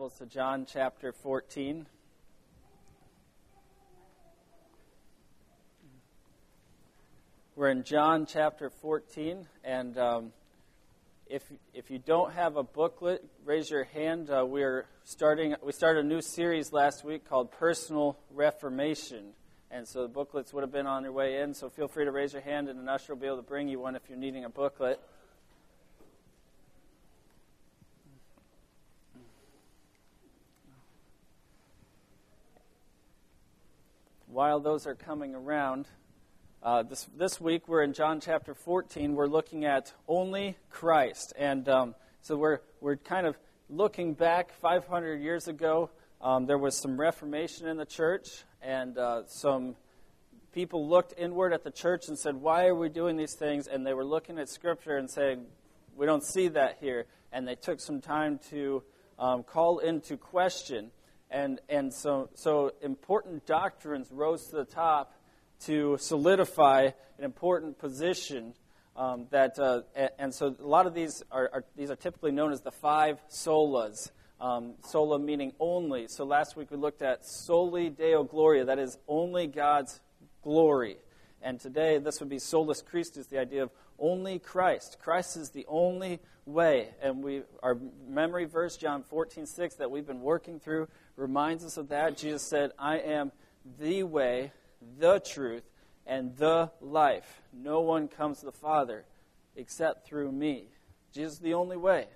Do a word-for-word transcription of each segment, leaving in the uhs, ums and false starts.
Bibles to John chapter fourteen. We're in John chapter fourteen, and um, if if you don't have a booklet, raise your hand. Uh, we're starting. We started a new series last week called Personal Reformation, and so the booklets would have been on their way in. So feel free to raise your hand, and an usher will be able to bring you one if you're needing a booklet. While those are coming around, uh, this this week we're in John chapter fourteen. We're looking at only Christ, and um, so we're we're kind of looking back five hundred years ago. Um, there was some Reformation in the church, and uh, some people looked inward at the church and said, "Why are we doing these things?" And they were looking at Scripture and saying, "We don't see that here." And they took some time to um, call into question. And and so so important doctrines rose to the top to solidify an important position um, that uh, and so a lot of these are, are these are typically known as the five solas. Um, sola meaning only. So last week we looked at soli Deo Gloria, that is only God's glory. And today this would be solus Christus, the idea of only Christ. Christ is the only way. And we our memory verse, John fourteen six, that we've been working through, reminds us of that. Jesus said, "I am the way, the truth, and the life. No one comes to the Father except through me." Jesus is the only way.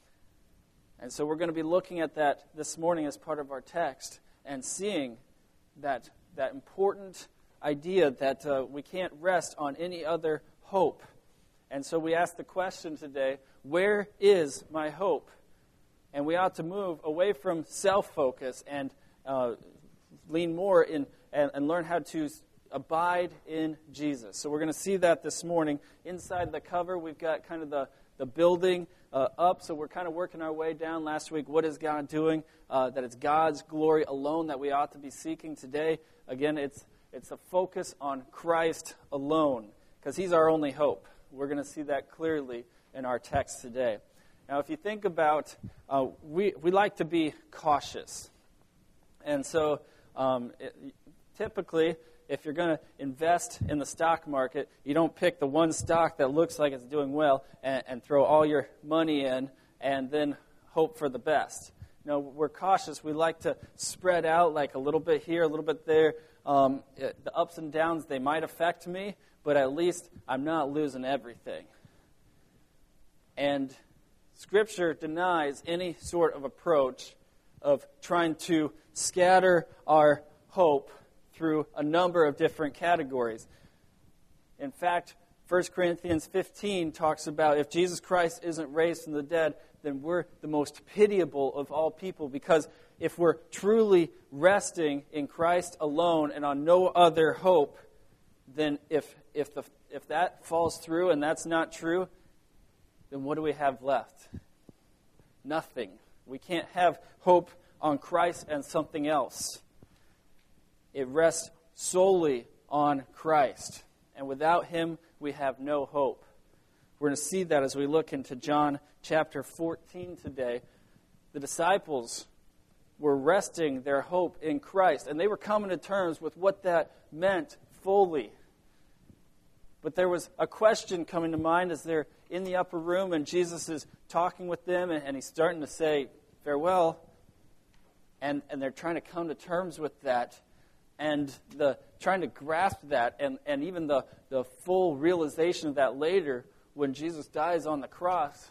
And so we're going to be looking at that this morning as part of our text and seeing that that important idea that uh, we can't rest on any other hope. And so we ask the question today, where is my hope? And we ought to move away from self-focus and uh, lean more in and, and learn how to abide in Jesus. So we're going to see that this morning. Inside the cover, we've got kind of the, the building uh, up. So we're kind of working our way down. Last week, what is God doing? Uh, that it's God's glory alone that we ought to be seeking today. Again, it's it's a focus on Christ alone because He's our only hope. We're going to see that clearly in our text today. Now, if you think about, uh, we we like to be cautious. And so um, it, typically, if you're going to invest in the stock market, you don't pick the one stock that looks like it's doing well and, and throw all your money in and then hope for the best. No, we're cautious. We like to spread out like a little bit here, a little bit there. Um, it, the ups and downs, they might affect me, but at least I'm not losing everything. And Scripture denies any sort of approach of trying to scatter our hope through a number of different categories. In fact, First Corinthians fifteen talks about if Jesus Christ isn't raised from the dead, then we're the most pitiable of all people, because if we're truly resting in Christ alone and on no other hope, then if if the if that falls through and that's not true, then what do we have left? Nothing. We can't have hope on Christ and something else. It rests solely on Christ. And without Him, we have no hope. We're going to see that as we look into John chapter fourteen today. The disciples were resting their hope in Christ, and they were coming to terms with what that meant fully. But there was a question coming to mind as they're in the upper room, and Jesus is talking with them, and, and He's starting to say farewell, and, and they're trying to come to terms with that, and the trying to grasp that, and, and even the, the full realization of that later when Jesus dies on the cross.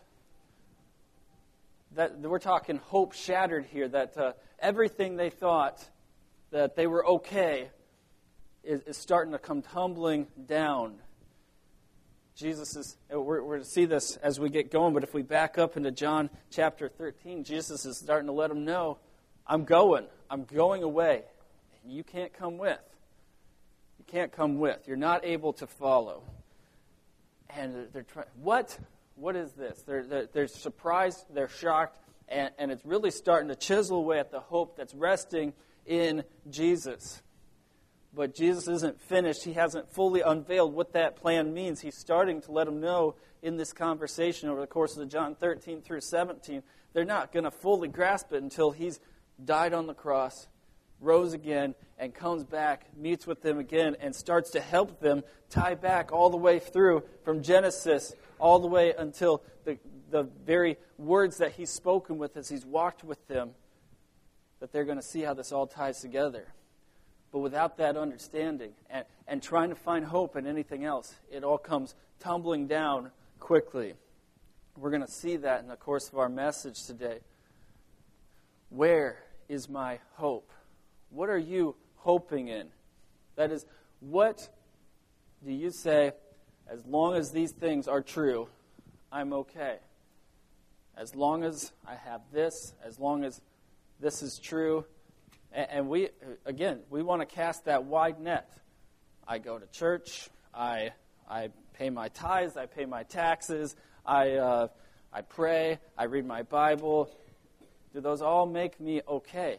That we're talking hope shattered here, that uh, everything they thought that they were okay is, is starting to come tumbling down. Jesus is, we're, we're to see this as we get going, but if we back up into John chapter thirteen, Jesus is starting to let them know, I'm going, I'm going away, and you can't come with. You can't come with. You're not able to follow. And they're trying, what? What is this? They're, they're, they're surprised, they're shocked, and, and it's really starting to chisel away at the hope that's resting in Jesus. But Jesus isn't finished. He hasn't fully unveiled what that plan means. He's starting to let them know in this conversation over the course of John thirteen through seventeen. They're not going to fully grasp it until he's died on the cross, rose again, and comes back, meets with them again, and starts to help them tie back all the way through from Genesis all the way until the, the very words that he's spoken with as he's walked with them, that they're going to see how this all ties together. But without that understanding and, and trying to find hope in anything else, it all comes tumbling down quickly. We're going to see that in the course of our message today. Where is my hope? What are you hoping in? That is, what do you say, as long as these things are true, I'm okay? As long as I have this, as long as this is true. And we, again, we want to cast that wide net. I go to church. I I pay my tithes. I pay my taxes. I uh, I pray. I read my Bible. Do those all make me okay?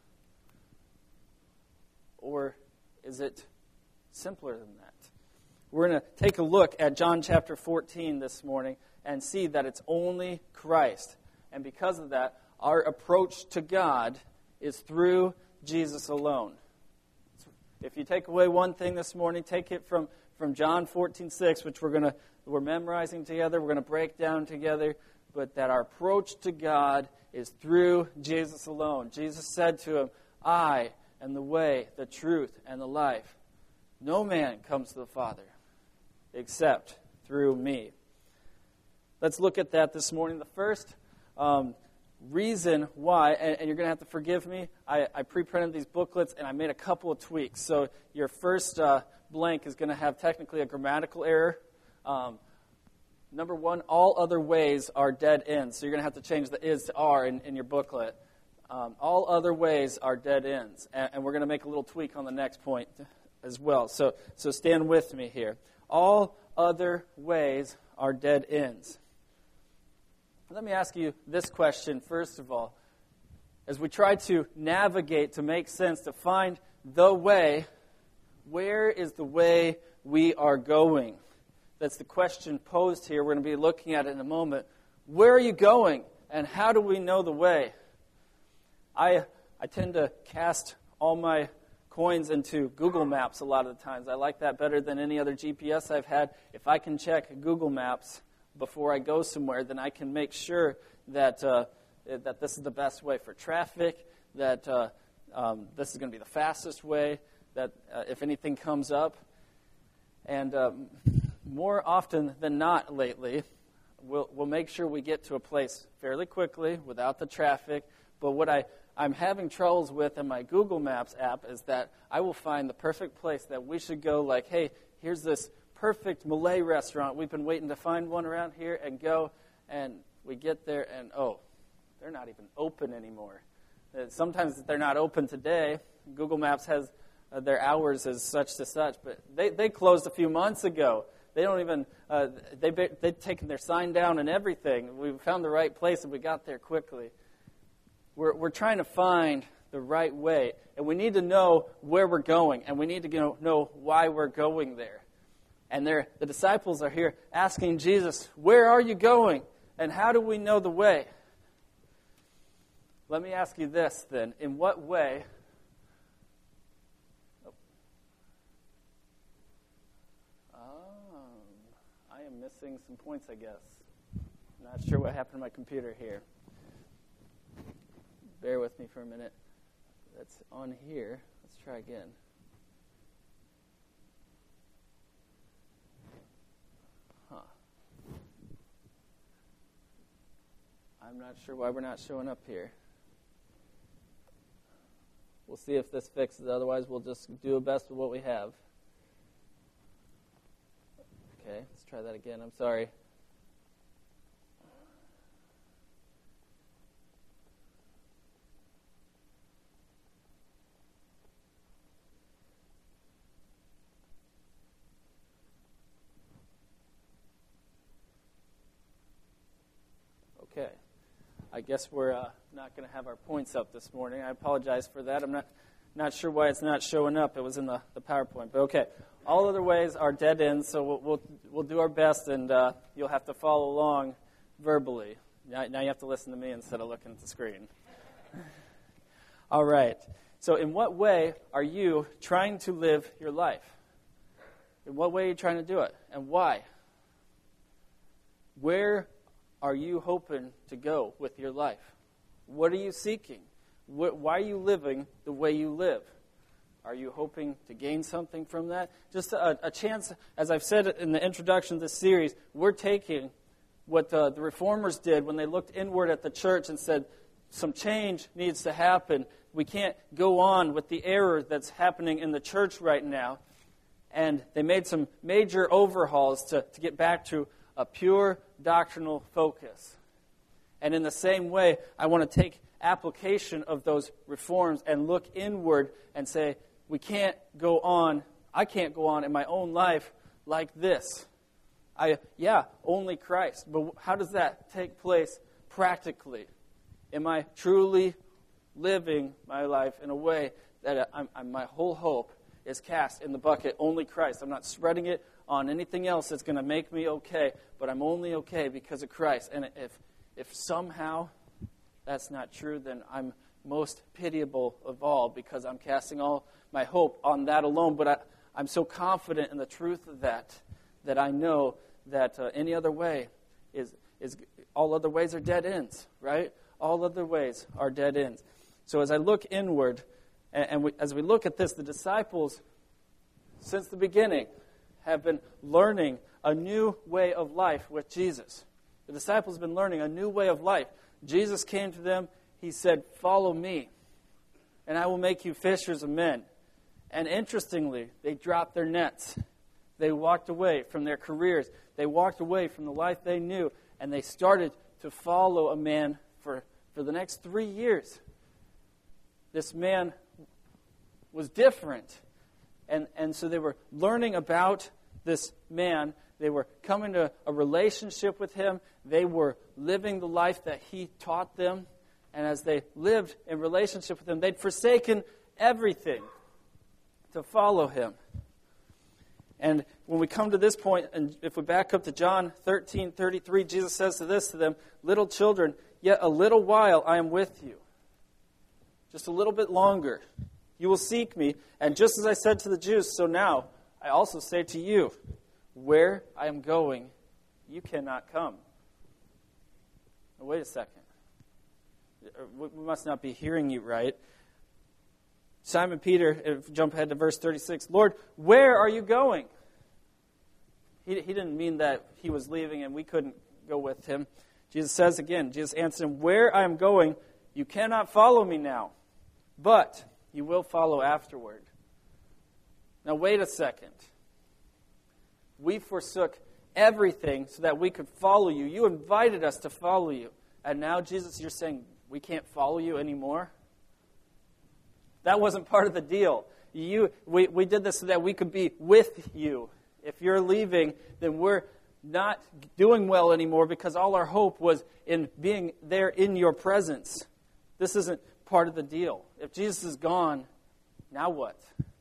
Or is it simpler than that? We're going to take a look at John chapter fourteen this morning and see that it's only Christ. And because of that, our approach to God is through Jesus alone. If you take away one thing this morning, take it from, from John fourteen six, which we're going to we're memorizing together, we're going to break down together, but that our approach to God is through Jesus alone. Jesus said to him, I am the way, the truth, and the life. No man comes to the Father except through me. Let's look at that this morning. The first um, reason why, and, and you're going to have to forgive me, I, I pre-printed these booklets and I made a couple of tweaks. So your first uh, blank is going to have technically a grammatical error. Um, number one, all other ways are dead ends. So you're going to have to change the is to are in, in your booklet. Um, all other ways are dead ends. And, and we're going to make a little tweak on the next point as well. So, so stand with me here. All other ways are dead ends. Let me ask you this question, first of all. As we try to navigate, to make sense, to find the way, where is the way we are going? That's the question posed here. We're going to be looking at it in a moment. Where are you going, and how do we know the way? I I tend to cast all my coins into Google Maps a lot of the times. I like that better than any other G P S I've had. If I can check Google Maps before I go somewhere, then I can make sure that uh, that this is the best way for traffic, that uh, um, this is going to be the fastest way, that uh, if anything comes up. And um, more often than not lately, we'll, we'll make sure we get to a place fairly quickly without the traffic. But what I, I'm having troubles with in my Google Maps app is that I will find the perfect place that we should go, like, hey, here's this perfect Malay restaurant. We've been waiting to find one around here and go, and we get there and, oh, they're not even open anymore. Uh, sometimes they're not open today. Google Maps has uh, their hours as such to such, but they, they closed a few months ago. They don't even, uh, they, they've taken their sign down and everything. We found the right place and we got there quickly. We're, we're trying to find the right way, and we need to know where we're going, and we need to know, know why we're going there. And the disciples are here asking Jesus, where are you going? And how do we know the way? Let me ask you this then. In what way... Oh, I am missing some points, I guess. Not sure what happened to my computer here. Bear with me for a minute. That's on here. Let's try again. I'm not sure why we're not showing up here. We'll see if this fixes it. Otherwise, we'll just do our best with what we have. Okay, let's try that again. I'm sorry. Okay. I guess we're uh, not going to have our points up this morning. I apologize for that. I'm not Not sure why it's not showing up. It was in the, the PowerPoint. But okay, all other ways are dead ends, so we'll we'll, we'll do our best, and uh, you'll have to follow along verbally. Now, now you have to listen to me instead of looking at the screen. All right. So in what way are you trying to live your life? In what way are you trying to do it? And why? Where are you hoping to go with your life? What are you seeking? Why are you living the way you live? Are you hoping to gain something from that? Just a, a chance, as I've said in the introduction to this series, we're taking what the, the reformers did when they looked inward at the church and said, some change needs to happen. We can't go on with the error that's happening in the church right now. And they made some major overhauls to, to get back to a pure doctrinal focus. And in the same way, I want to take application of those reforms and look inward and say, we can't go on, I can't go on in my own life like this. I, yeah, only Christ. But how does that take place practically? Am I truly living my life in a way that I'm, I'm, my whole hope is cast in the bucket, only Christ? I'm not spreading it on anything else that's going to make me okay, but I'm only okay because of Christ. And if if somehow that's not true, then I'm most pitiable of all, because I'm casting all my hope on that alone. But I, I'm so confident in the truth of that, that I know that uh, any other way is, is, all other ways are dead ends, right? All other ways are dead ends. So as I look inward, and, and we, as we look at this, the disciples, since the beginning, have been learning a new way of life with Jesus. The disciples have been learning a new way of life. Jesus came to them. He said, follow me, and I will make you fishers of men. And interestingly, they dropped their nets. They walked away from their careers. They walked away from the life they knew, and they started to follow a man for, for the next three years. This man was different. And, and so they were learning about this man. They were coming to a relationship with him. They were living the life that he taught them. And as they lived in relationship with him, they'd forsaken everything to follow him. And when we come to this point, and if we back up to John thirteen thirty-three, Jesus says to this to them, little children, yet a little while I am with you. Just a little bit longer. You will seek me, and just as I said to the Jews, so now I also say to you, where I am going, you cannot come. Now, wait a second. We must not be hearing you right. Simon Peter, jump ahead to verse thirty-six. Lord, where are you going? He, he didn't mean that he was leaving and we couldn't go with him. Jesus says again, Jesus answered him, where I am going, you cannot follow me now, but you will follow afterward. Now wait a second. We forsook everything so that we could follow you. You invited us to follow you. And now, Jesus, you're saying we can't follow you anymore? That wasn't part of the deal. You, we, we did this so that we could be with you. If you're leaving, then we're not doing well anymore because all our hope was in being there in your presence. This isn't part of the deal. If Jesus is gone, now what?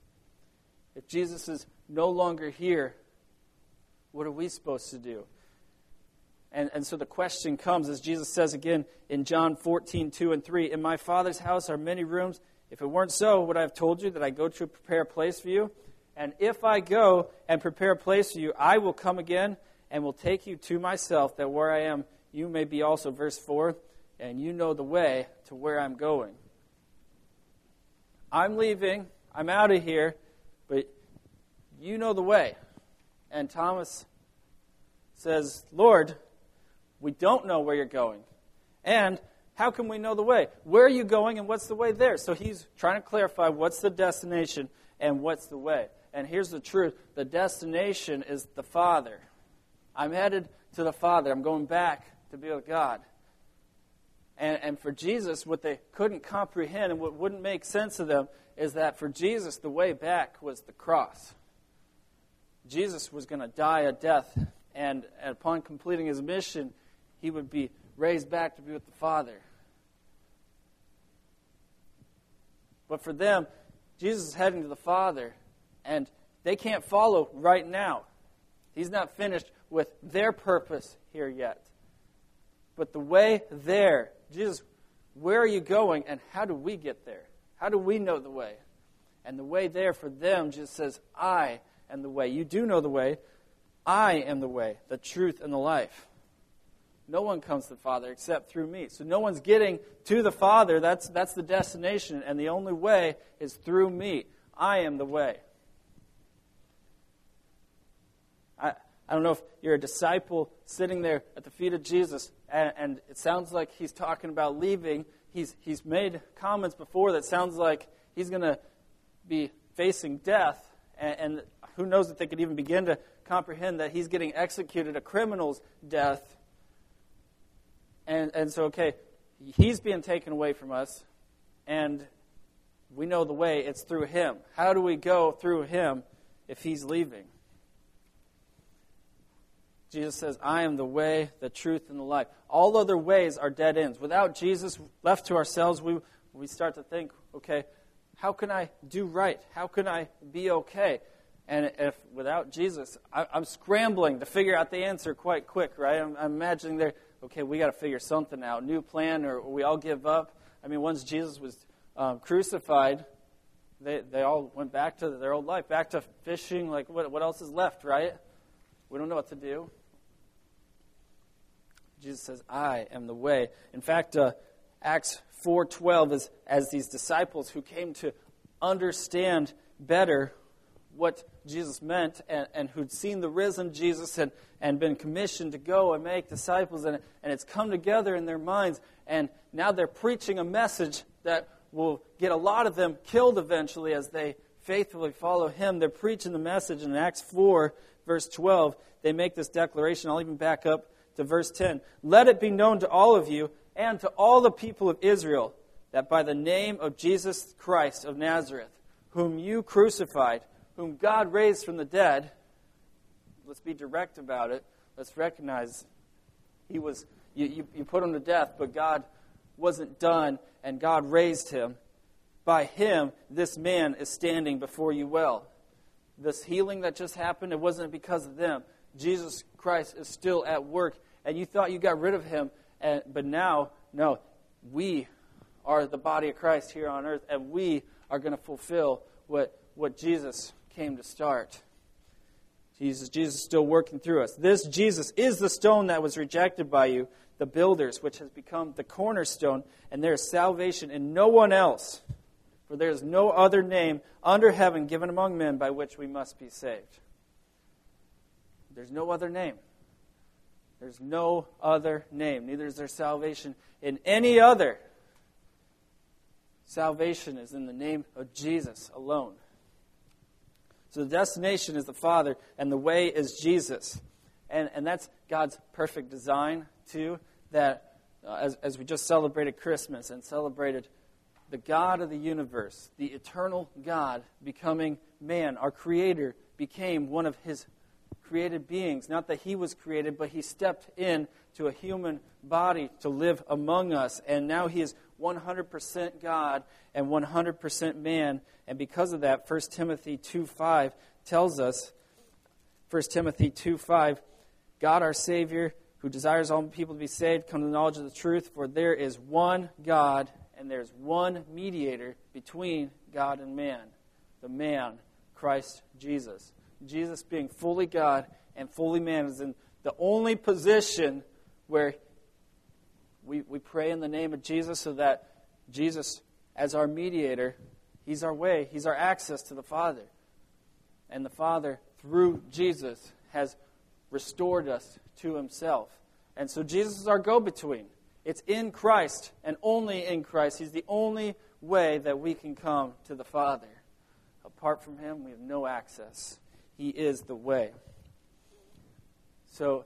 If Jesus is no longer here, what are we supposed to do? And, and so the question comes, as Jesus says again in John fourteen, two and three, in my Father's house are many rooms. If it weren't so, would I have told you that I go to prepare a place for you? And if I go and prepare a place for you, I will come again and will take you to myself, that where I am, you may be also. Verse four, and you know the way to where I'm going. I'm leaving. I'm out of here. But you know the way. And Thomas says, Lord, we don't know where you're going. And how can we know the way? Where are you going and what's the way there? So he's trying to clarify what's the destination and what's the way. And here's the truth. The destination is the Father. I'm headed to the Father. I'm going back to be with God. And, and for Jesus, what they couldn't comprehend and what wouldn't make sense to them is that for Jesus, the way back was the cross. Jesus was going to die a death, and, and upon completing his mission, he would be raised back to be with the Father. But for them, Jesus is heading to the Father, and they can't follow right now. He's not finished with their purpose here yet. But the way there, Jesus, where are you going, and how do we get there? How do we know the way? And the way there for them, Jesus says, I am the way. You do know the way. I am the way, the truth, and the life. No one comes to the Father except through me. So no one's getting to the Father. That's, that's the destination. And the only way is through me. I am the way. I, I don't know if you're a disciple sitting there at the feet of Jesus, and, and it sounds like he's talking about leaving. He's, he's made comments before that sounds like he's going to be facing death. And, and who knows if they could even begin to comprehend that he's getting executed, a criminal's death. And, and so, okay, he's being taken away from us, and we know the way. It's through him. How do we go through him if he's leaving? Jesus says, I am the way, the truth, and the life. All other ways are dead ends. Without Jesus, left to ourselves, we, we start to think, okay, how can I do right? How can I be okay? And if without Jesus, I, I'm scrambling to figure out the answer quite quick, right? I'm, I'm imagining there, okay, we got to figure something out, new plan, or we all give up. I mean, once Jesus was um, crucified, they they all went back to their old life, back to fishing. Like, what what else is left, right? We don't know what to do. Jesus says, I am the way. In fact, uh, Acts four twelve is as these disciples who came to understand better what Jesus meant and, and who'd seen the risen Jesus and, and been commissioned to go and make disciples, and, and it's come together in their minds, and now they're preaching a message that will get a lot of them killed eventually as they faithfully follow him. They're preaching the message, and in Acts four, verse twelve, they make this declaration. I'll even back up to verse ten. Let it be known to all of you and to all the people of Israel that by the name of Jesus Christ of Nazareth, whom you crucified, whom God raised from the dead, let's be direct about it. Let's recognize he was, you, you, you put him to death, but God wasn't done, and God raised him. By him, this man is standing before you well. This healing that just happened, it wasn't because of them. Jesus Christ is still at work, and you thought you got rid of him, and, but now, no, we are the body of Christ here on earth, and we are going to fulfill what, what Jesus came to start. Jesus, Jesus is still working through us. This Jesus is the stone that was rejected by you, the builders, which has become the cornerstone, and there is salvation in no one else. For there is no other name under heaven given among men by which we must be saved. There's no other name. There's no other name. Neither is there salvation in any other. Salvation is in the name of Jesus alone. So the destination is the Father, and the way is Jesus. And, and that's God's perfect design, too, that uh, as, as we just celebrated Christmas and celebrated the God of the universe, the eternal God becoming man, our Creator became one of his created beings. Not that he was created, but he stepped in to a human body to live among us. And now he is one hundred percent God and one hundred percent man. And because of that, First Timothy two five tells us, First Timothy two five, God our Savior, who desires all people to be saved, come to the knowledge of the truth, for there is one God and there's one mediator between God and man, the man, Christ Jesus. Jesus being fully God and fully man is in the only position where we, we pray in the name of Jesus so that Jesus, as our mediator, he's our way, he's our access to the Father. And the Father, through Jesus, has restored us to himself. And so Jesus is our go-between. It's in Christ and only in Christ. He's the only way that we can come to the Father. Apart from him, we have no access. He is the way. So,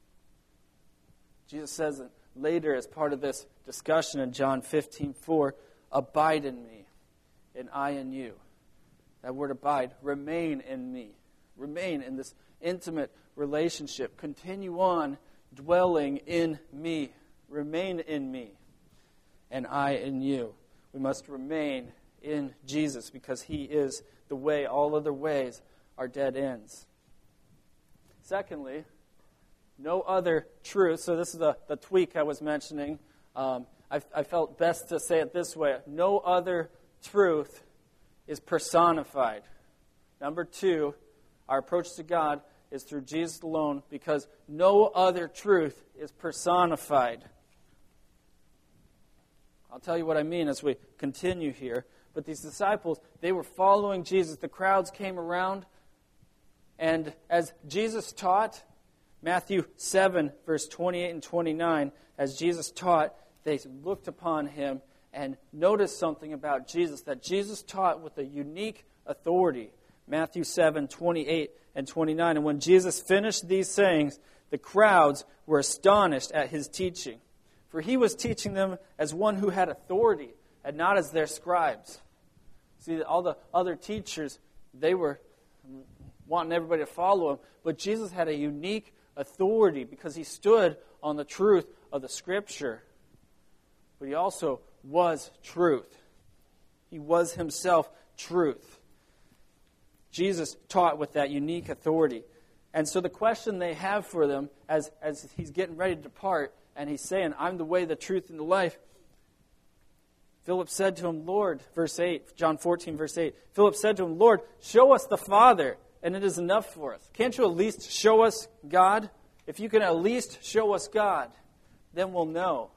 Jesus says later as part of this discussion in John fifteen four, abide in me, and I in you. That word abide, remain in me. Remain in this intimate relationship. Continue on dwelling in me. Remain in me, and I in you. We must remain in Jesus because he is the way. All other ways are dead ends. Secondly, no other truth. So this is the, the tweak I was mentioning. Um, I, I felt best to say it this way. No other truth is personified. Number two, our approach to God is through Jesus alone because no other truth is personified. I'll tell you what I mean as we continue here. But these disciples, they were following Jesus. The crowds came around. And as Jesus taught, Matthew seven, verse twenty-eight and twenty-nine, as Jesus taught, they looked upon him and noticed something about Jesus, that Jesus taught with a unique authority. Matthew seven, twenty-eight and twenty-nine. And when Jesus finished these sayings, the crowds were astonished at his teaching. For he was teaching them as one who had authority and not as their scribes. See, all the other teachers, they were wanting everybody to follow him. But Jesus had a unique authority because he stood on the truth of the Scripture. But he also was truth. He was himself truth. Jesus taught with that unique authority. And so the question they have for them as, as he's getting ready to depart, and he's saying, I'm the way, the truth, and the life. Philip said to him, Lord, verse eight, John fourteen, verse eight. Philip said to him, Lord, show us the Father, and it is enough for us. Can't you at least show us God? If you can at least show us God, then we'll know.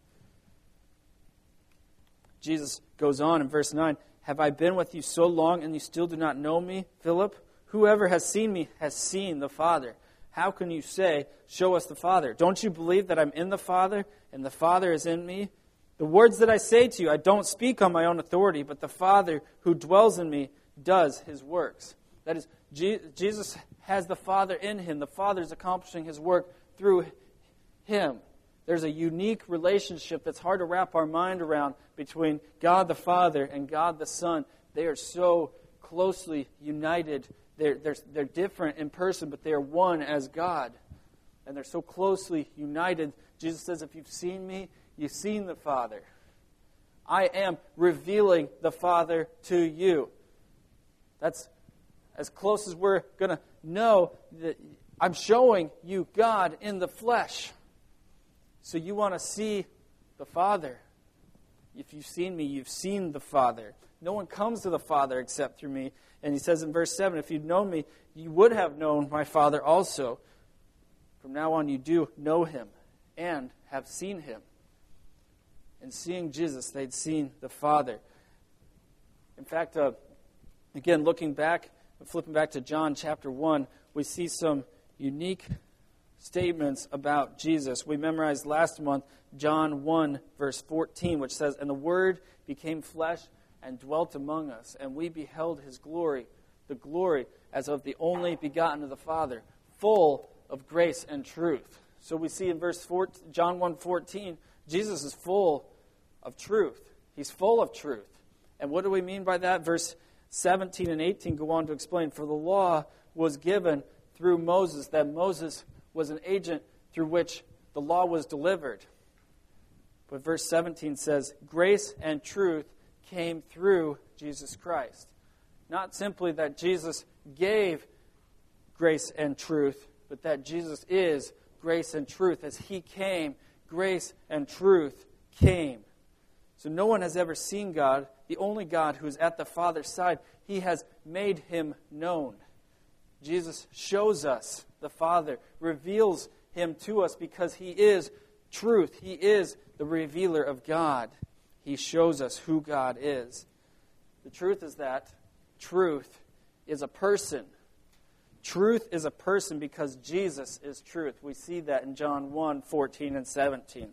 Jesus goes on in verse nine, have I been with you so long, and you still do not know me, Philip? Whoever has seen me has seen the Father. How can you say, show us the Father? Don't you believe that I'm in the Father and the Father is in me? The words that I say to you, I don't speak on my own authority, but the Father who dwells in me does his works. That is, Jesus has the Father in him. The Father is accomplishing his work through him. There's a unique relationship that's hard to wrap our mind around between God the Father and God the Son. They are so closely united. They're, they're, they're different in person, but they are one as God. And they're so closely united. Jesus says, if you've seen me, you've seen the Father. I am revealing the Father to you. That's as close as we're going to know that I'm showing you God in the flesh. So you want to see the Father. If you've seen me, you've seen the Father. No one comes to the Father except through me. And he says in verse seven, if you'd known me, you would have known my Father also. From now on, you do know him and have seen him. In seeing Jesus, they'd seen the Father. In fact, uh, again, looking back, flipping back to John chapter one, we see some unique statements about Jesus. We memorized last month John one, verse fourteen, which says, and the Word became flesh and dwelt among us, and we beheld his glory, the glory as of the only begotten of the Father, full of grace and truth. So we see in verse four, John one fourteen, Jesus is full of truth. He's full of truth. And what do we mean by that? Verse seventeen and eighteen go on to explain, for the law was given through Moses, that Moses was an agent through which the law was delivered. But verse seventeen says, grace and truth came through Jesus Christ. Not simply that Jesus gave grace and truth, but that Jesus is grace and truth. As he came, grace and truth came. So no one has ever seen God, the only God who is at the Father's side. He has made him known. Jesus shows us the Father, reveals him to us because he is truth. He is the revealer of God. He shows us who God is. The truth is that truth is a person. Truth is a person because Jesus is truth. We see that in John one, fourteen and seventeen.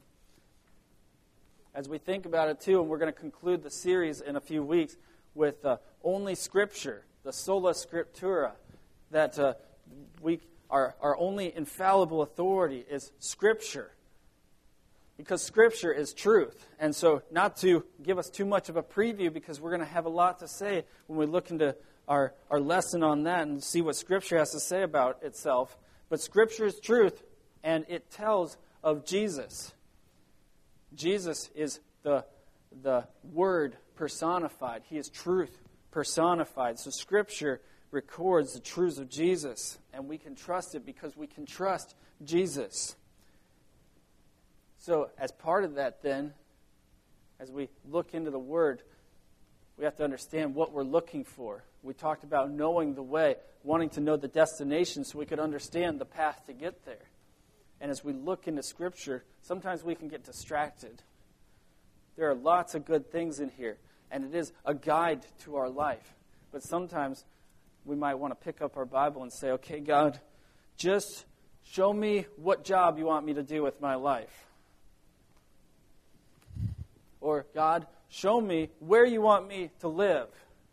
As we think about it too, and we're going to conclude the series in a few weeks with uh, only Scripture, the sola scriptura, that uh, we our, our only infallible authority is Scripture. Because Scripture is truth. And so not to give us too much of a preview, because we're going to have a lot to say when we look into our, our lesson on that and see what Scripture has to say about itself. But Scripture is truth, and it tells of Jesus. Jesus is the, the Word personified. He is truth personified. So Scripture records the truths of Jesus, and we can trust it because we can trust Jesus. So as part of that then, as we look into the Word, we have to understand what we're looking for. We talked about knowing the way, wanting to know the destination so we could understand the path to get there. And as we look into Scripture, sometimes we can get distracted. There are lots of good things in here, and it is a guide to our life. But sometimes we might want to pick up our Bible and say, okay, God, just show me what job you want me to do with my life. Or, God, show me where you want me to live.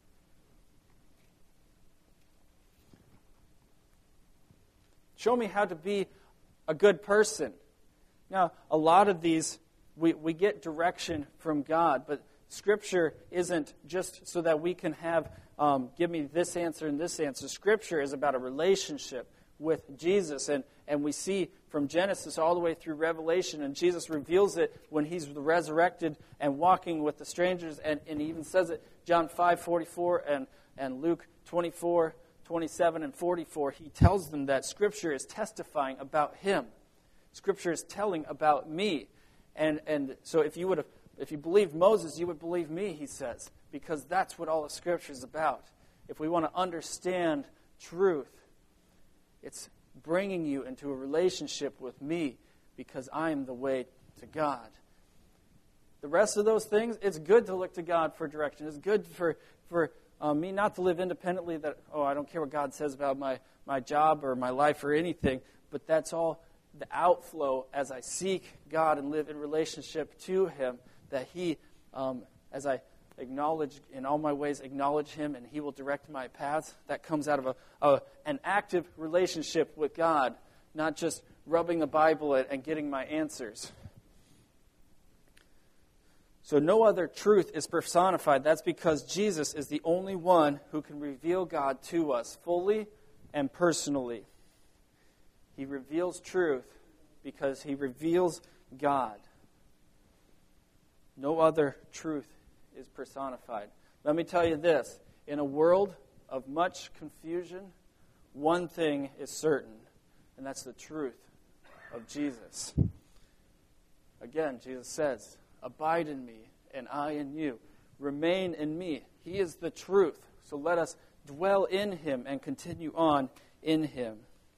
Show me how to be a good person. Now, a lot of these, we, we get direction from God, but Scripture isn't just so that we can have, um, give me this answer and this answer. Scripture is about a relationship with Jesus, and, and we see from Genesis all the way through Revelation, and Jesus reveals it when he's resurrected and walking with the strangers, and, and he even says it, John five forty-four and, and Luke twenty-four, twenty-seven and forty-four, he tells them that Scripture is testifying about him. Scripture is telling about me. And and so if you would have, if you believed Moses, you would believe me, he says, because that's what all of Scripture is about. If we want to understand truth, it's bringing you into a relationship with me because I am the way to God. The rest of those things, it's good to look to God for direction. It's good for, for um, me not to live independently that, oh, I don't care what God says about my, my job or my life or anything, but that's all the outflow as I seek God and live in relationship to Him, that He, um, as I acknowledge, in all my ways, acknowledge Him, and He will direct my paths. That comes out of a, a an active relationship with God, not just rubbing the Bible and getting my answers. So no other truth is personified. That's because Jesus is the only one who can reveal God to us fully and personally. He reveals truth because He reveals God. No other truth is personified. Let me tell you this. In a world of much confusion, one thing is certain, and that's the truth of Jesus. Again, Jesus says, abide in me, and I in you. Remain in me. He is the truth. So let us dwell in Him and continue on in Him.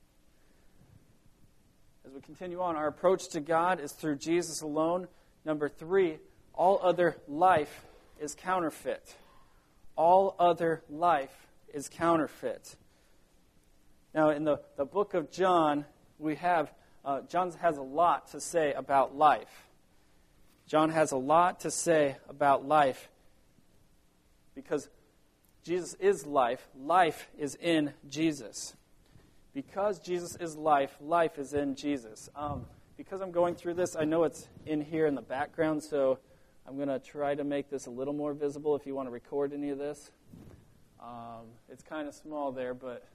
As we continue on, our approach to God is through Jesus alone. Number three, all other life is counterfeit. All other life is counterfeit. Now, in the, the book of John, we have, uh, John has a lot to say about life. John has a lot to say about life because Jesus is life. Life is in Jesus. Because Jesus is life, life is in Jesus. Um, because I'm going through this, I know it's in here in the background, so I'm going to try to make this a little more visible if you want to record any of this. Um, it's kind of small there, but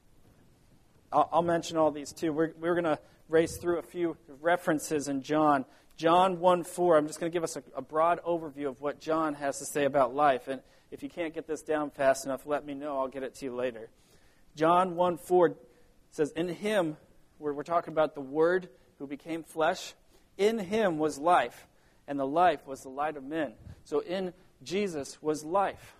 I'll, I'll mention all these too. We're, we're going to race through a few references in John. John one four, I'm just going to give us a, a broad overview of what John has to say about life. And if you can't get this down fast enough, let me know. I'll get it to you later. John one four says, in Him, we're, we're talking about the Word who became flesh. In Him was life, and the life was the light of men. So in Jesus was life.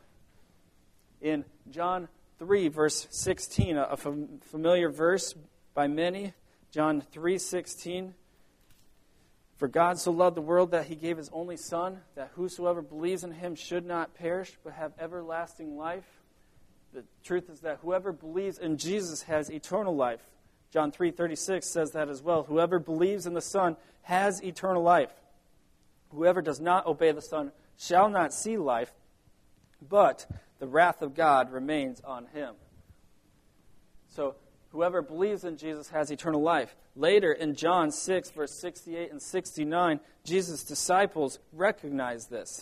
In John three, verse sixteen, a, a fam- familiar verse by many, John three sixteen, for God so loved the world that He gave His only Son, that whosoever believes in Him should not perish, but have everlasting life. The truth is that whoever believes in Jesus has eternal life. John three thirty-six says that as well. Whoever believes in the Son has eternal life. Whoever does not obey the Son shall not see life, but the wrath of God remains on him. So whoever believes in Jesus has eternal life. Later in John six, verse sixty-eight and sixty-nine, Jesus' disciples recognize this.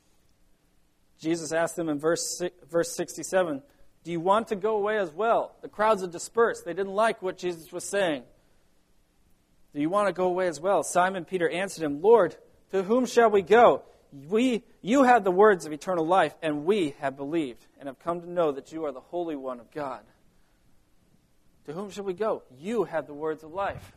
Jesus asked them in verse verse sixty-seven, do you want to go away as well? The crowds had dispersed. They didn't like what Jesus was saying. Do you want to go away as well? Simon Peter answered him, Lord, to whom shall we go? we, you have the words of eternal life, and we have believed and have come to know that you are the Holy One of God. To whom shall we go? You have the words of life.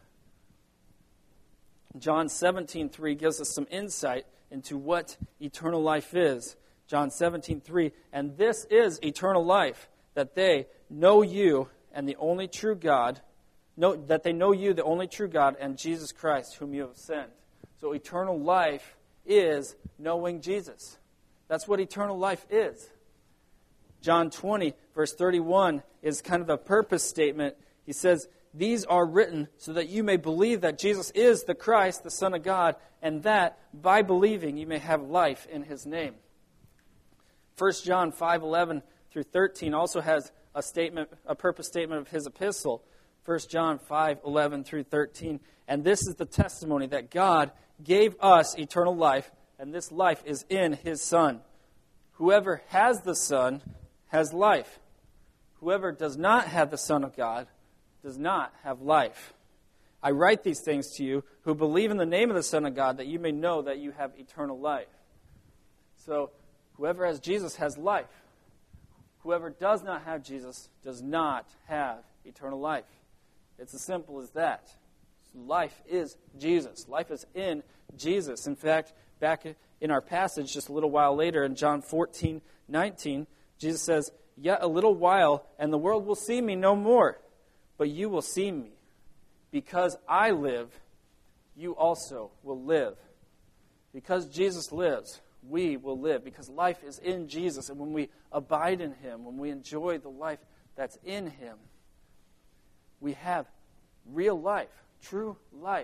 John seventeen three gives us some insight into what eternal life is. John seventeen three, and this is eternal life, that they know you and the only true God, know, that they know you, the only true God, and Jesus Christ, whom you have sent. So eternal life is knowing Jesus. That's what eternal life is. John twenty, verse thirty-one, is kind of a purpose statement. He says, these are written so that you may believe that Jesus is the Christ, the Son of God, and that by believing you may have life in His name. First John five eleven through thirteen also has a statement, a purpose statement of his epistle. First John five eleven through thirteen. And this is the testimony that God gave us eternal life, and this life is in His Son. Whoever has the Son has life. Whoever does not have the Son of God does not have life. I write these things to you who believe in the name of the Son of God, that you may know that you have eternal life. So, whoever has Jesus has life. Whoever does not have Jesus does not have eternal life. It's as simple as that. Life is Jesus. Life is in Jesus. In fact, back in our passage just a little while later in John fourteen nineteen, Jesus says, yet a little while, and the world will see me no more. But you will see me. Because I live, you also will live. Because Jesus lives, we will live. Because life is in Jesus. And when we abide in Him, when we enjoy the life that's in Him, we have real life, true life.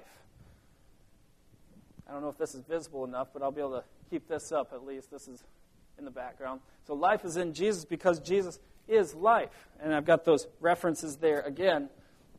I don't know if this is visible enough, but I'll be able to keep this up at least. This is in the background. So life is in Jesus because Jesus is life. And I've got those references there again.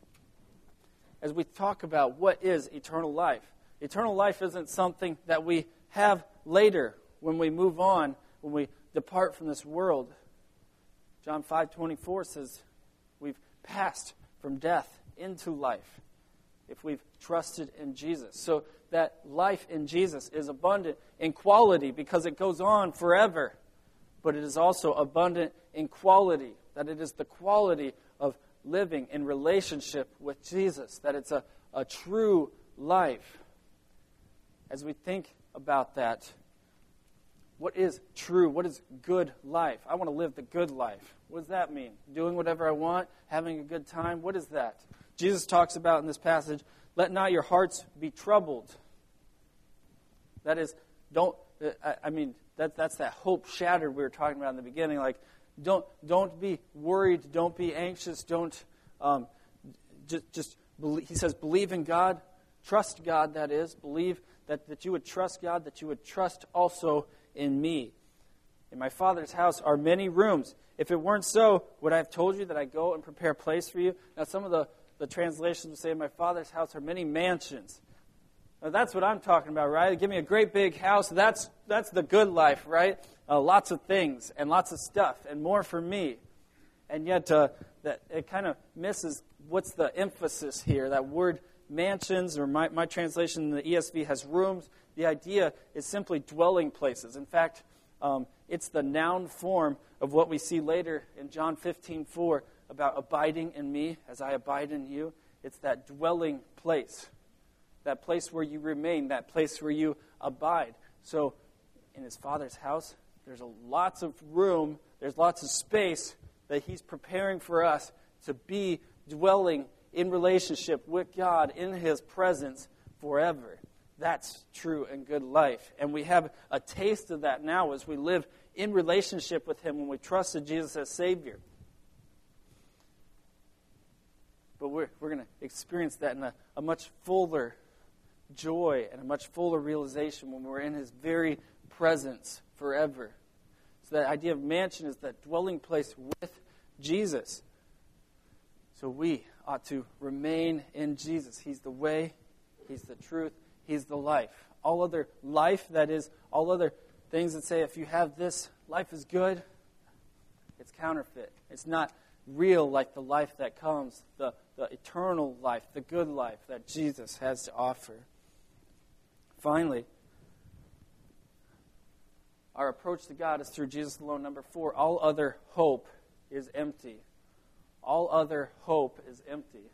As we talk about what is eternal life. Eternal life isn't something that we have later when we move on, when we depart from this world. John five twenty-four says we've passed from death into life if we've trusted in Jesus. So that life in Jesus is abundant in quality because it goes on forever. But it is also abundant in quality, that it is the quality of living in relationship with Jesus, that it's a, a true life. As we think about that, what is true? What is good life? I want to live the good life. What does that mean? Doing whatever I want? Having a good time? What is that? Jesus talks about in this passage, let not your hearts be troubled. That is, don't, I, I mean, that, that's that hope shattered we were talking about in the beginning. Like, don't don't be worried. Don't be anxious. Don't, um, just, just believe. He says, believe in God. Trust God, that is. Believe that, that you would trust God, that you would trust also in me. In my Father's house are many rooms. If it weren't so, would I have told you that I go and prepare a place for you? Now, some of the, the translations will say, in my Father's house are many mansions. Now, that's what I'm talking about, right? Give me a great big house. That's that's the good life, right? Uh, lots of things and lots of stuff and more for me. And yet, uh, that it kind of misses what's the emphasis here. That word mansions, or my, my translation in the E S V has rooms. The idea is simply dwelling places. In fact, um, it's the noun form of what we see later in John fifteen four about abiding in me as I abide in you. It's that dwelling place. That place where you remain, that place where you abide. So, in His Father's house, there's a lots of room, there's lots of space that He's preparing for us to be dwelling in relationship with God, in His presence forever. That's true and good life. And we have a taste of that now as we live in relationship with Him when we trusted Jesus as Savior. But we're, we're going to experience that in a, a much fuller joy and a much fuller realization when we're in His very presence forever. So that idea of mansion is that dwelling place with Jesus. So we ought to remain in Jesus. He's the way, He's the truth, He's the life. All other life, that is, all other things that say if you have this, life is good, it's counterfeit. It's not real like the life that comes, the, the eternal life, the good life that Jesus has to offer. Finally, our approach to God is through Jesus alone. Number four, all other hope is empty. All other hope is empty.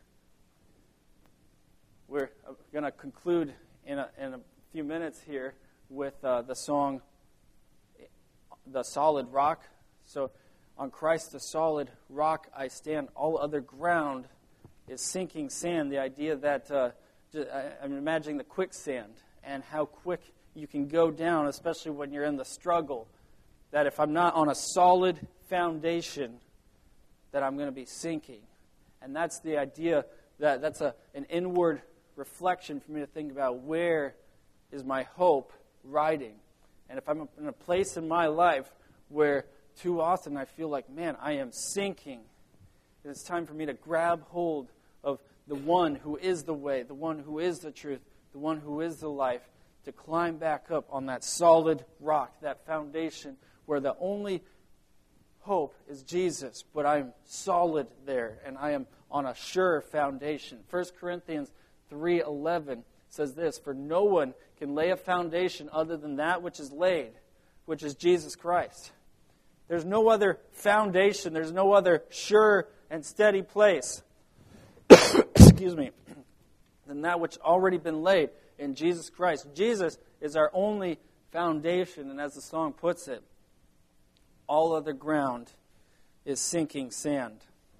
We're going to conclude in a, in a few minutes here with uh, the song, The Solid Rock. So, on Christ the solid rock I stand, all other ground is sinking sand. The idea that, uh, I'm imagining the quicksand and how quick you can go down, especially when you're in the struggle, that if I'm not on a solid foundation, that I'm going to be sinking. And that's the idea, that that's a, an inward reflection for me to think about, where is my hope riding? And if I'm in a place in my life where too often I feel like, man, I am sinking, and it's time for me to grab hold of the one who is the way, the one who is the truth, the one who is the life, to climb back up on that solid rock, that foundation where the only hope is Jesus, but I'm solid there, and I am on a sure foundation. First Corinthians three eleven says this, for no one can lay a foundation other than that which is laid, which is Jesus Christ. There's no other foundation, there's no other sure and steady place, excuse me, than that which already been laid in Jesus Christ. Jesus is our only foundation, and as the song puts it, all other ground is sinking sand.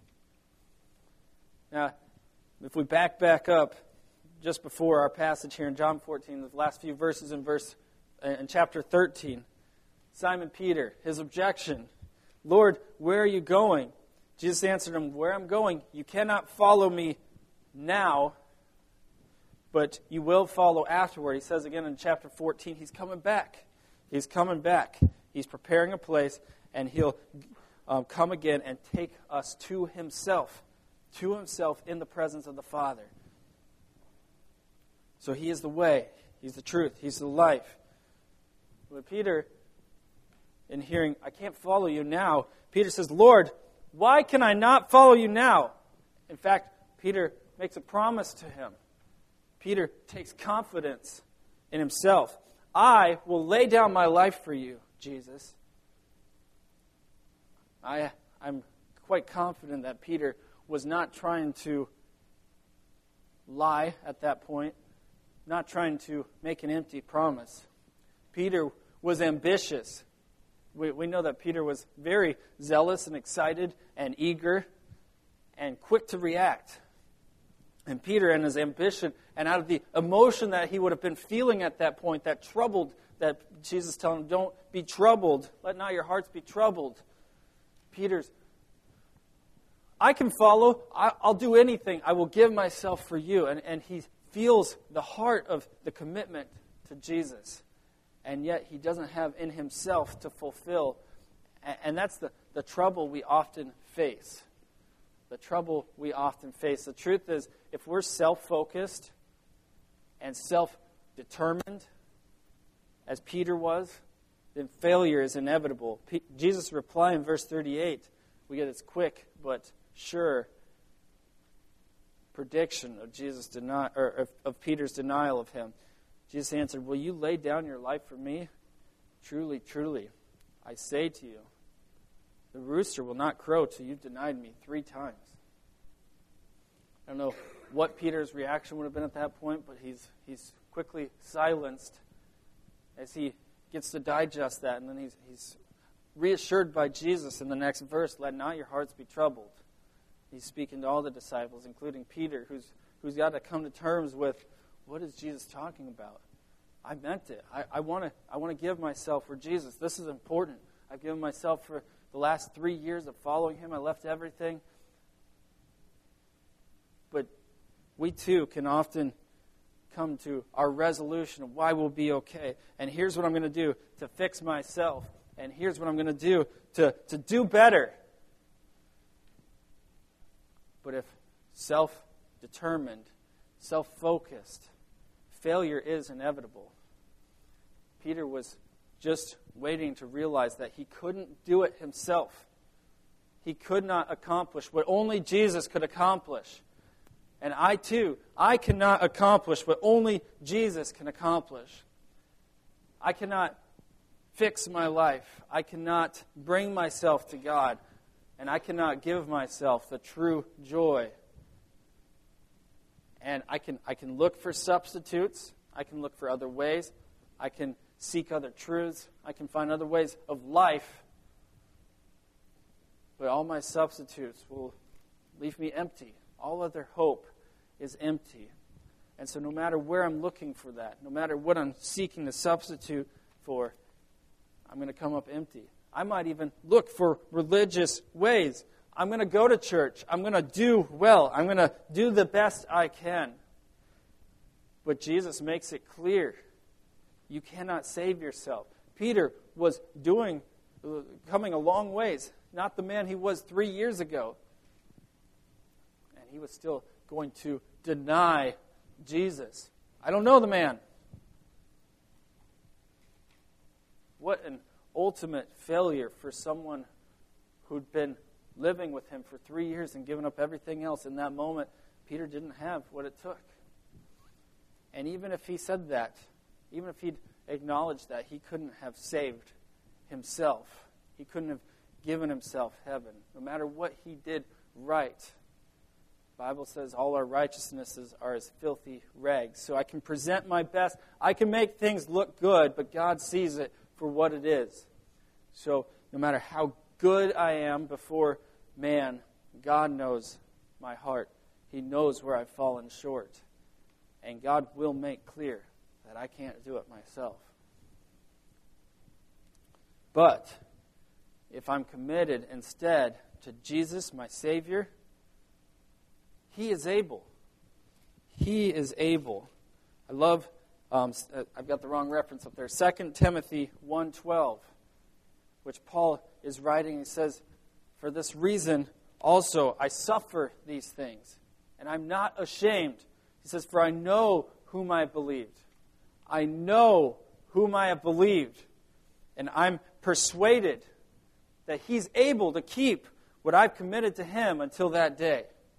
Now, if we back back up just before our passage here in John fourteen, the last few verses in verse in chapter thirteen, Simon Peter, his objection, Lord, where are you going? Jesus answered him, where I'm going, you cannot follow me now, but you will follow afterward. He says again in chapter fourteen, he's coming back. He's coming back. He's preparing a place, and he'll um, come again and take us to himself, to himself in the presence of the Father. So he is the way, he's the truth, he's the life. When Peter, in hearing, I can't follow you now, Peter says, Lord, why can I not follow you now? In fact, Peter makes a promise to him. Peter takes confidence in himself. I will lay down my life for you, Jesus. I, I'm quite confident that Peter was not trying to lie at that point, not trying to make an empty promise. Peter was ambitious. We, we know that Peter was very zealous and excited and eager and quick to react. And Peter, and his ambition, and out of the emotion that he would have been feeling at that point, that troubled, that Jesus telling him, don't be troubled, let not your hearts be troubled. Peter's, I can follow, I, I'll do anything, I will give myself for you. And, and he feels the heart of the commitment to Jesus. And yet he doesn't have in himself to fulfill. And, and that's the, the trouble we often face. The trouble we often face. The truth is, if we're self-focused and self-determined, as Peter was, then failure is inevitable. P- Jesus' reply in verse thirty-eight, we get its quick but sure prediction of Jesus' deni- or of, of Peter's denial of him. Jesus answered, will you lay down your life for me? Truly, truly, I say to you, the rooster will not crow till you've denied me three times. I don't know what Peter's reaction would have been at that point, but he's he's quickly silenced as he gets to digest that, and then he's he's reassured by Jesus in the next verse, let not your hearts be troubled. He's speaking to all the disciples, including Peter, who's who's got to come to terms with, what is Jesus talking about? I meant it. I, I want to I want to give myself for Jesus. This is important. I've given myself for the last three years of following him. I left everything. But we too can often come to our resolution of why we'll be okay. And here's what I'm going to do to fix myself. And here's what I'm going to do to, to do better. But if self-determined, self-focused, failure is inevitable. Peter was just waiting to realize that he couldn't do it himself. He could not accomplish what only Jesus could accomplish. And I too, I cannot accomplish what only Jesus can accomplish. I cannot fix my life. I cannot bring myself to God, and I cannot give myself the true joy. And I can I can look for substitutes. I can look for other ways. I can seek other truths. I can find other ways of life. But all my substitutes will leave me empty. All other hope is empty. And so no matter where I'm looking for that, no matter what I'm seeking to substitute for, I'm going to come up empty. I might even look for religious ways. I'm going to go to church. I'm going to do well. I'm going to do the best I can. But Jesus makes it clear, you cannot save yourself. Peter was doing, coming a long ways, not the man he was three years ago. And he was still going to deny Jesus. I don't know the man. What an ultimate failure for someone who'd been living with him for three years and given up everything else. In that moment, Peter didn't have what it took. And even if he said that, even if he'd acknowledged that, he couldn't have saved himself. He couldn't have given himself heaven. No matter what he did right, the Bible says all our righteousnesses are as filthy rags. So I can present my best. I can make things look good, but God sees it for what it is. So no matter how good I am before man, God knows my heart. He knows where I've fallen short. And God will make clear that I can't do it myself. But if I'm committed instead to Jesus, my Savior, He is able. He is able. I love, um, I've got the wrong reference up there, Second Timothy one twelve, which Paul is writing. He says, for this reason also I suffer these things, and I'm not ashamed. He says, for I know whom I believed. I know whom I have believed, and I'm persuaded that He's able to keep what I've committed to Him until that day.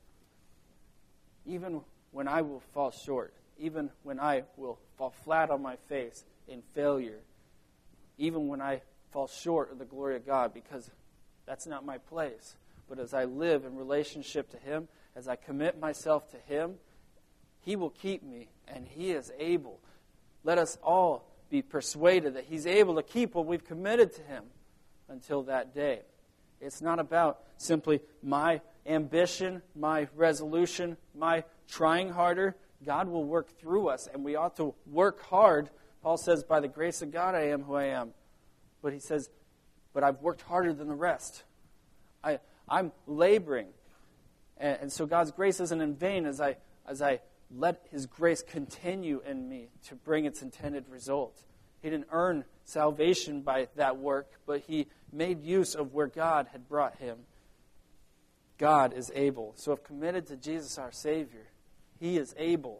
Even when I will fall short, even when I will fall flat on my face in failure, even when I fall short of the glory of God, because that's not my place. But as I live in relationship to Him, as I commit myself to Him, He will keep me, and He is able. Let us all be persuaded that He's able to keep what we've committed to Him until that day. It's not about simply my ambition, my resolution, my trying harder. God will work through us, and we ought to work hard. Paul says, by the grace of God I am who I am. But he says, but I've worked harder than the rest. I, I'm laboring. And, and so God's grace isn't in vain as I as I let His grace continue in me to bring its intended result. He didn't earn salvation by that work, but He made use of where God had brought him. God is able. So if committed to Jesus our Savior, He is able.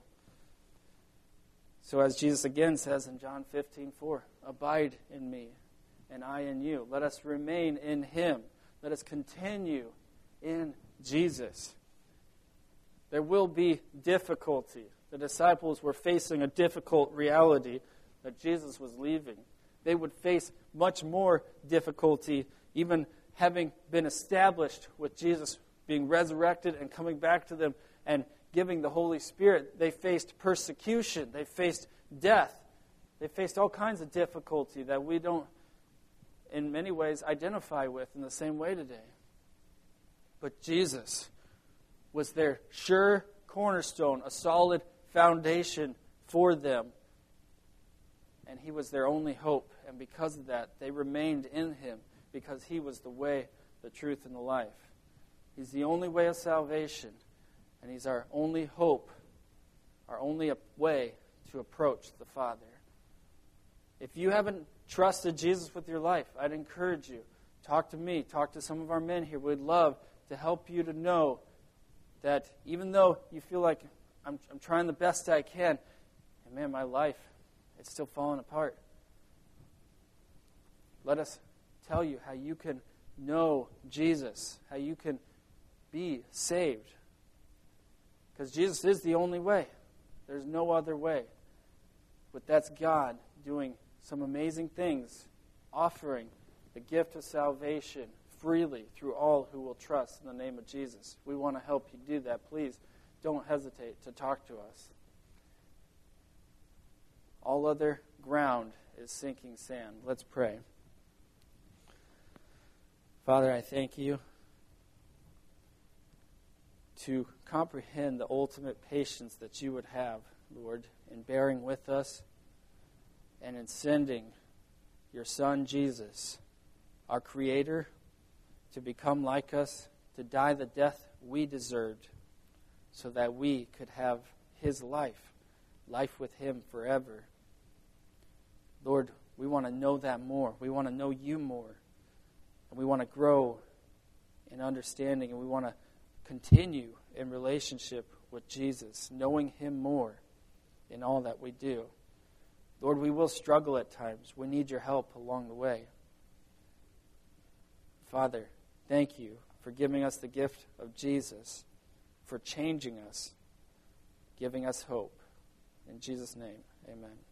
So as Jesus again says in John fifteen four, abide in me, and I in you. Let us remain in Him. Let us continue in Jesus. There will be difficulty. The disciples were facing a difficult reality that Jesus was leaving. They would face much more difficulty, even having been established with Jesus being resurrected and coming back to them and giving the Holy Spirit. They faced persecution. They faced death. They faced all kinds of difficulty that we don't, in many ways, identify with in the same way today. But Jesus was their sure cornerstone, a solid foundation for them. And He was their only hope. And because of that, they remained in Him, because He was the way, the truth, and the life. He's the only way of salvation. And He's our only hope, our only way to approach the Father. If you haven't trusted Jesus with your life, I'd encourage you, talk to me, talk to some of our men here. We'd love to help you to know that even though you feel like I'm, I'm trying the best I can, and man, my life, it's still falling apart. Let us tell you how you can know Jesus, how you can be saved. Because Jesus is the only way. There's no other way. But that's God doing some amazing things offering the gift of salvation freely through all who will trust in the name of Jesus. We want to help you do that. Please don't hesitate to talk to us. All other ground is sinking sand. Let's pray. Father, I thank you to comprehend the ultimate patience that you would have, Lord, in bearing with us and in sending your Son, Jesus, our Creator, to become like us, to die the death we deserved, so that we could have his life, life with him forever. Lord, we want to know that more. We want to know you more. And we want to grow in understanding, and we want to continue in relationship with Jesus, knowing him more in all that we do. Lord, we will struggle at times. We need your help along the way. Father, thank you for giving us the gift of Jesus, for changing us, giving us hope. In Jesus' name, amen.